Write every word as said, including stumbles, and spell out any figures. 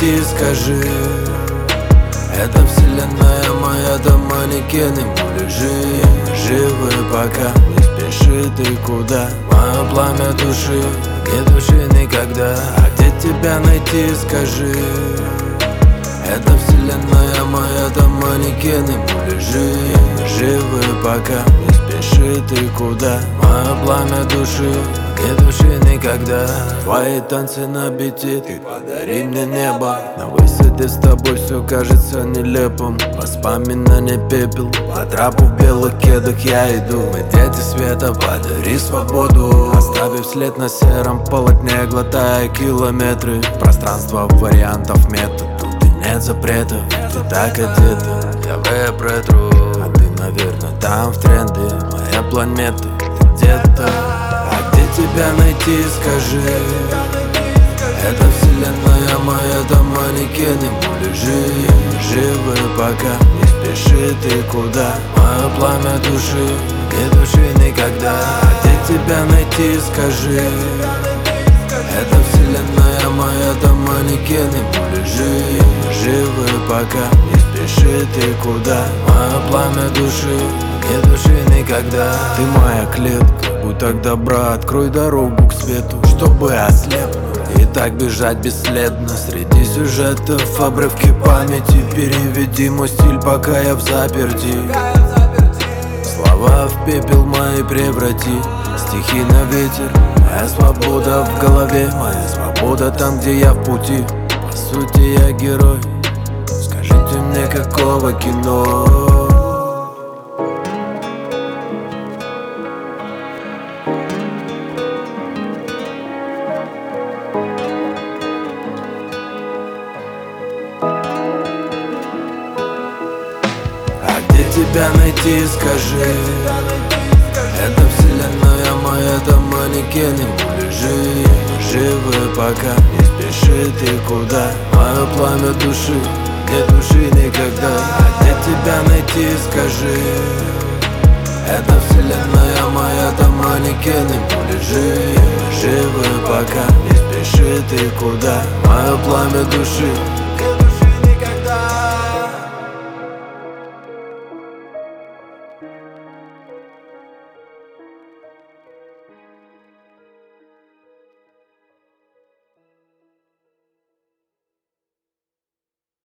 найти, скажи? Это вселенная моя, там манекены, муляжи. Живы пока, не спеши ты куда. Мое пламя души, не души никогда. А где тебя найти, скажи? Это вселенная моя, там манекены, муляжи. Живы пока, не спеши ты куда. Мое пламя души, не души никогда. Твои танцы на бите, ты подари мне небо. На высоте с тобой все кажется нелепым. Воспоминания пепел, по трапу в белых кедах я иду. Мы дети света, подари свободу. Оставив след на сером полотне, глотая километры. Пространство вариантов метод, тут и нет запретов. Ты так одета, я веб ретру. А ты, наверное, там в тренде. Моя планета, ты где-то. Тебя найти, скажи? Это вселенная моя, там манекены, муляжи. Живы пока, не спеши ты куда. Мое пламя души, не души никогда. А где тебя найти, скажи? Это вселенная моя, там манекены, муляжи. Живы пока, не спеши ты куда. Мое пламя души, не души никогда. Ты моя клетка, будь так добра, открой дорогу к свету, чтобы ослепнуть и так бежать бесследно. Среди сюжетов обрывки памяти, переведи мой стиль, пока я в заперти. Слова в пепел мои преврати, стихи на ветер. Моя свобода в голове, моя свобода там, где я в пути. По сути я герой, скажите мне, какого кино? Тебя найти, скажи? Это вселенная моя, там манекены, муляжи. Живы пока, не спеши ты куда. Мое пламя души, не души никогда. А где тебя найти, скажи? Это вселенная моя, там манекены, муляжи. Живы пока, не спеши ты куда. Мое пламя души,